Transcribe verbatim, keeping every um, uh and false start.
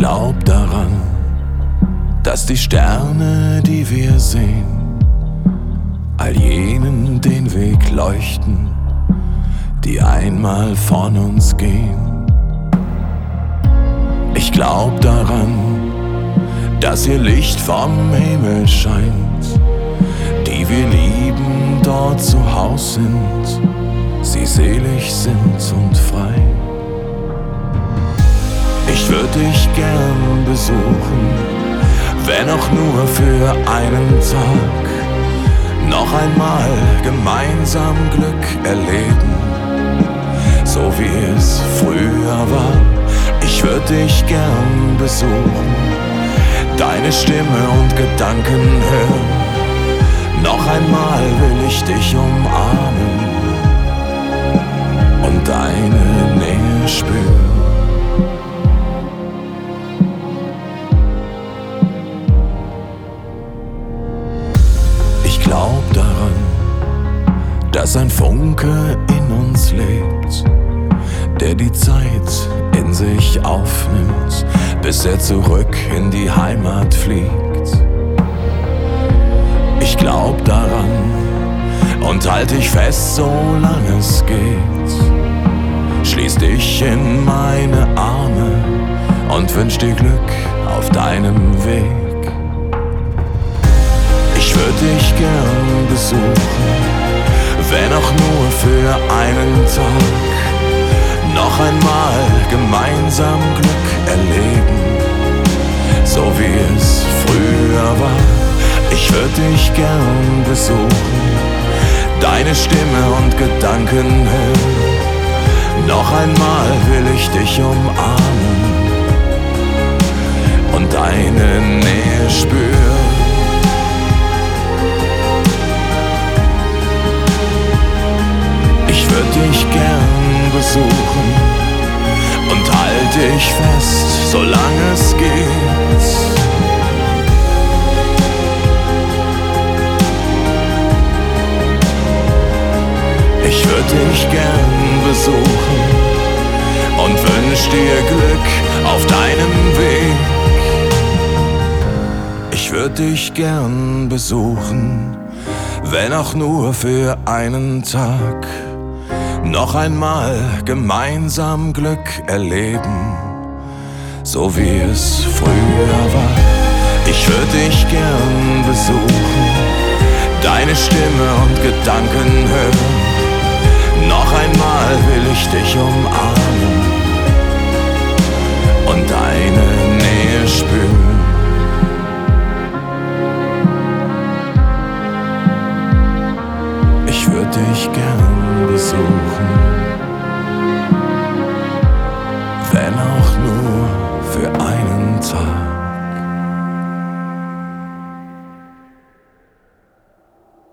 glaub daran, dass die Sterne, die wir sehen, all jenen den Weg leuchten, die einmal von uns gehen. Ich glaub daran, dass ihr Licht vom Himmel scheint, die wir lieben, dort zu Haus sind, sie selig sind und frei. Ich würd dich gern besuchen, wenn auch nur für einen Tag, noch einmal gemeinsam Glück erleben, so wie es früher war. Ich würd dich gern besuchen, deine Stimme und Gedanken hören, noch einmal will ich dich umarmen und deine Nähe spüren. Ich glaub daran, dass ein Funke in uns lebt, der die Zeit in sich aufnimmt, bis er zurück in die Heimat fliegt. Ich glaub daran und halt dich fest, solange es geht. Schließ dich in meine Arme und wünsch dir Glück auf deinem Weg. Ich würd dich gern besuchen, wenn auch nur für einen Tag, noch einmal gemeinsam Glück erleben, so wie es früher war. Ich würd dich gern besuchen, deine Stimme und Gedanken hören, noch einmal will ich dich umarmen und deine Nähe spüren. Ich würd dich gern besuchen und halt dich fest, solange es geht. Ich würd dich gern besuchen und wünsch dir Glück auf deinem Weg. Ich würd dich gern besuchen, wenn auch nur für einen Tag, noch einmal gemeinsam Glück erleben, so wie es früher war. Ich würd dich gern besuchen, deine Stimme und Gedanken hören, noch einmal will ich dich umarmen und deine Nähe spüren. Ich würd dich gern besuchen.